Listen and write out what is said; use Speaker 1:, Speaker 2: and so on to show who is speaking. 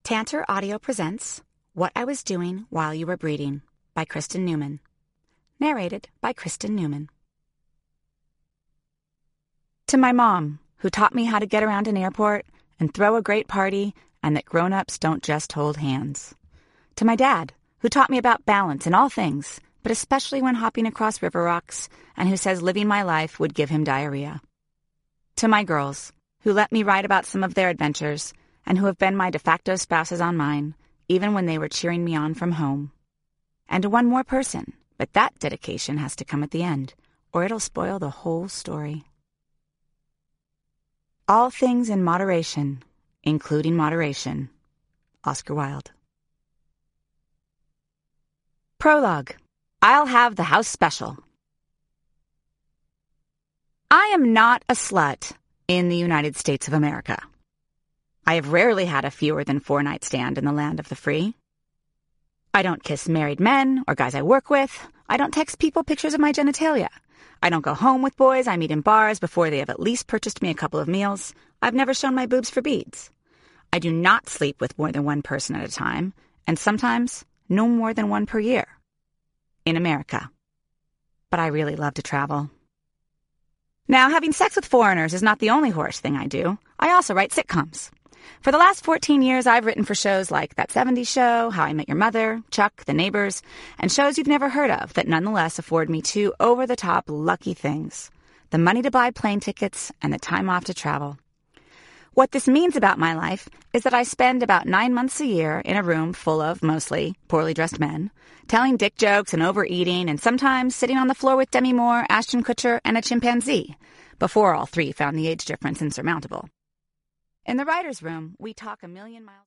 Speaker 1: Tantor Audio presents What I Was Doing While You Were Breeding by Kristen Newman. Narrated by Kristen Newman. To my mom, who taught me how to get around an airport and throw a great party and that grown-ups don't just hold hands. To my dad, who taught me about balance in all things, but especially when hopping across river rocks, and who says living my life would give him diarrhea. To my girls, who let me write about some of their adventures and who have been my de facto spouses on mine, even when they were cheering me on from home. And to one more person, but that dedication has to come at the end, or it'll spoil the whole story. All things in moderation, including moderation. Oscar Wilde. Prologue. I'll have the house special. I am not a slut in the United States of America. I have rarely had a fewer than 4-night stand in the land of the free. I don't kiss married men or guys I work with. I don't text people pictures of my genitalia. I don't go home with boys I meet in bars before they have at least purchased me a couple of meals. I've never shown my boobs for beads. I do not sleep with more than one person at a time, and sometimes no more than one per year. In America. But I really love to travel. Now, having sex with foreigners is not the only whorish thing I do. I also write sitcoms. For the last 14 years, I've written for shows like That 70s Show, How I Met Your Mother, Chuck, The Neighbors, and shows you've never heard of that nonetheless afford me two over-the-top lucky things: the money to buy plane tickets and the time off to travel. What this means about my life is that I spend about 9 months a year in a room full of mostly poorly dressed men, telling dick jokes and overeating, and sometimes sitting on the floor with Demi Moore, Ashton Kutcher, and a chimpanzee, before all three found the age difference insurmountable. In the writer's room, we talk a million miles...